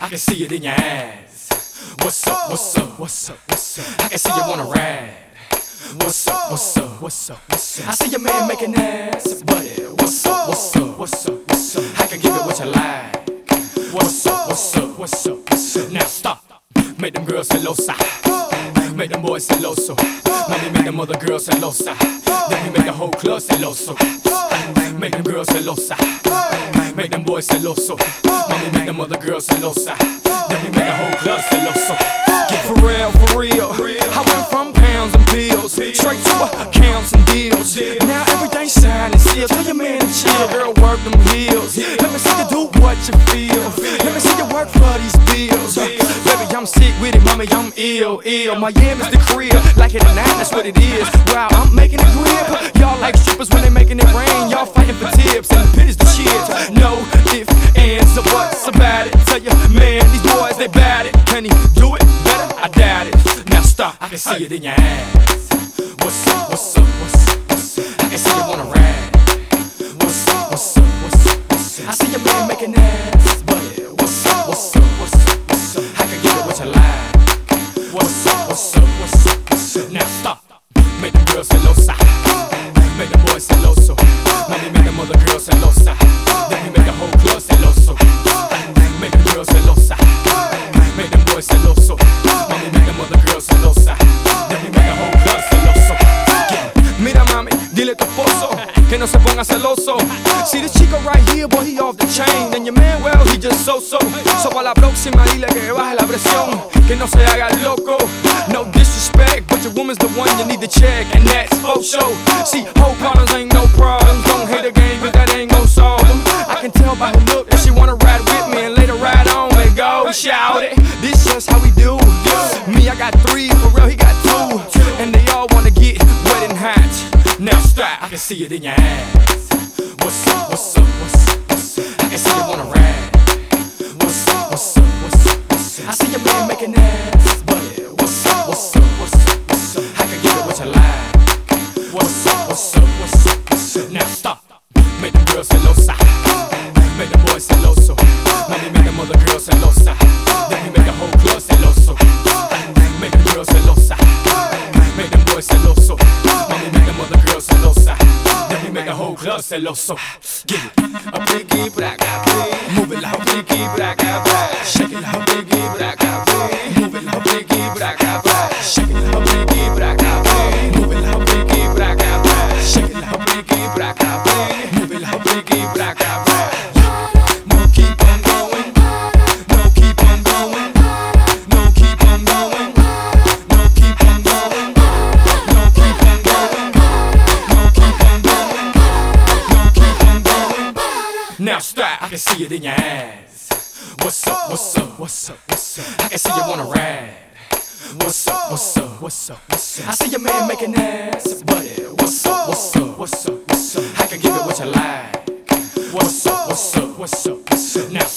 I can see it in your ass. What's up, what's up, what's up, what's up? I can see you wanna ride. What's up, what's up, what's up, what's up? I see your man making ass, but what's up, what's up, what's up, what's up? I can give it what you like. What's up, what's up, what's up, what's up? Now stop. Make them girls celosa. Make them boys celoso. Mommy make them other girls celosa. Then you make the whole club celoso. Make them girls celosa. Make them boys celoso. Mommy make them other girls celosa. Then you make the whole club celoso. Get for real, for real. I went from pounds and bills straight to accounts and deals. Now everything's signed and sealed. Tell your man to chill, girl, work them heels. Let me see you do what you feel. Let me see you work for these bills. Baby, I'm sick with it, mommy, I'm ill. Miami's the crib, like it or not, that's what it is. Wow, I'm making it grip. Y'all like strippers when they making it rain. Y'all fighting for tips, and the pit is the shit. No ifs, ands, or buts about it. Tell your man, these boys, they bad it. Can he do it better? I doubt it. Now stop, I can see it in your ass. What's up, what's up, what's up, what's up? I can see you wanna ride. What's up, what's up, what's up, what's up? I see your man making ass, but what's up, what's up, what's up, what's up? I can give it what you like. What's up, what's up, what's up, what's up? Now stop. Make them girls celosa. Make them boys celoso. Mommy make them other girls celosa. Then you make the whole club celoso. Make them girls celosa. Make them boys celoso. Mommy make them other girls celosa. Then you make the whole club celoso. Mira mami, dile a tu esposo que no se ponga celoso. See this chico right here, boy, he off the chain. And your man, well, he just so-so. So a la próxima dile que baje la presión, que no se haga loco. No disrespect, but your woman's the one you need to check, and that's for sure. See, whole partners ain't no problems. Don't hate a game, but that ain't gon' solve them. I can tell by her look that she wanna ride with me and later ride on. Let go, shout it. This just how we do. Me, I got 3, for real, he got 2, and they all wanna get wet and hot. Now stop, I can see it in your ass. What's up, what's up, what's up, what's up? I can see you wanna ride. What's up, what's up, what's up, what's up? I see your man making ass, but what's up, what's up, what's up, what's up? I can give it what you like. What's up, what's up, what's up, what's up? Now stop. Make them girls celosa. Make them boys celoso. Mommy make them other girls celosa. Then you make the whole club celoso. Make them girls celosa. Make them boys celoso. Mommy make them other girls celosa. Then you make the whole club celoso. Get it. A biggie braca, move it like a biggie braca, shake it like a biggie braca, move it like a biggie braca, shake it like a biggie braca, move it like a biggie braca, shake it like a biggie braca, move it like a biggie braca. No keep on going, no keep on going, no keep on going, no keep on going, no keep on going, no keep on going, no keep on going. Now stop, I can see it in your ass. What's up, what's up, what's up, what's up? I can see you wanna ride. What's up, what's up, what's up, what's up? I see your man making ass, but what's up, what's up, what's up, what's up? I can give it what you like. What's up, what's up, what's up, what's up? Now